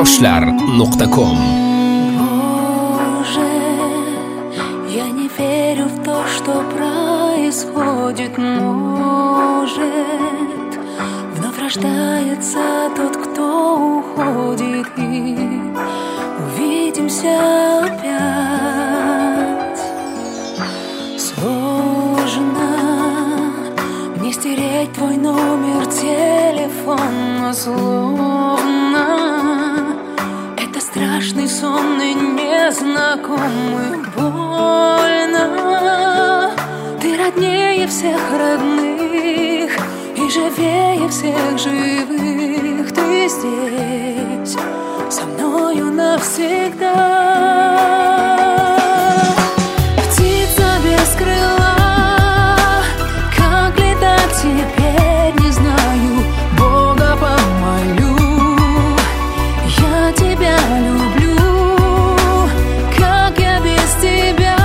yoshlar.com. Боже, я не верю в то, что происходит. Может, вновь рождается тот, кто уходит, и увидимся опять. Сложно мне стереть твой номер телефона, словно это страшный сон и незнакомый. Больно, ты роднее всех родных и живее всех живых. Ты здесь со мною навсегда. Птица без крыла, как летать теперь не знаю. Бога помолю, я тебя люблю. Как я без тебя?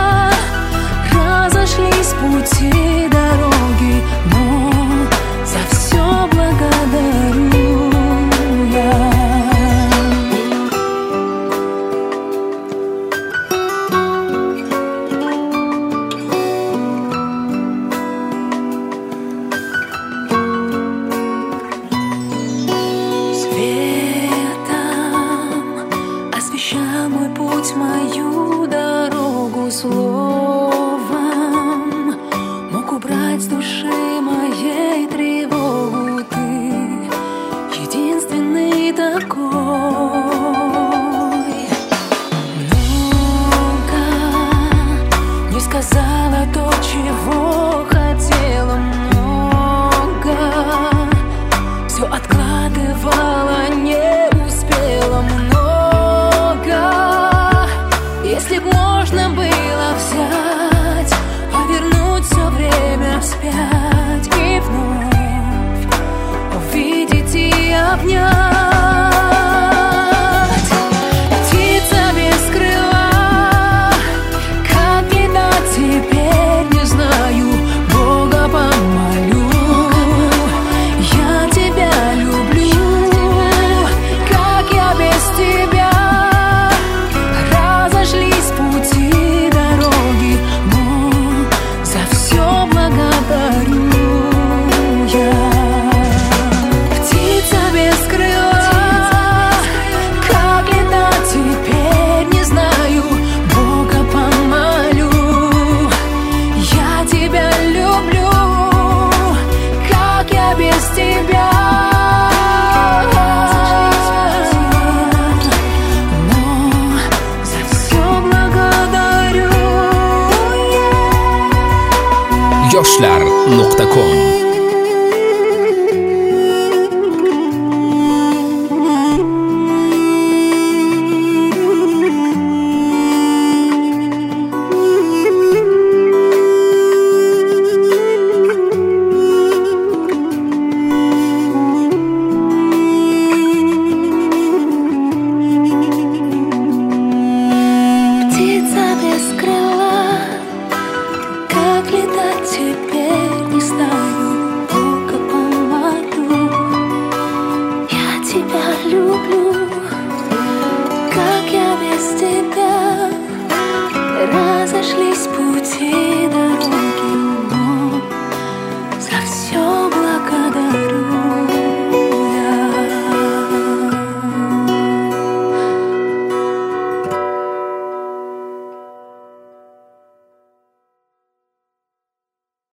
Разошлись пути, дороги, но за все благодарю я. Освещай мой путь, мою дорогу, словом мог убрать с души моей тревогу. Ты единственный такой. Много не сказала то, чего хотела, много все откладывала, не успела, много. Если б можно было взять, повернуть все время вспять и вновь увидеть и обнять. Птица без крыла, как летать теперь не знаю. Бога помолю, я тебя люблю. Как я без тебя? Разошлись пути, дороги, но за все благодарю я. Птица без крыла, как летать теперь не знаю. Бога помолю, я тебя люблю. Как я без тебя? yoshlar.com. Птица без крыла, как летать теперь не знаю. Бога помолю, я тебя люблю. Как я без тебя? Разошлись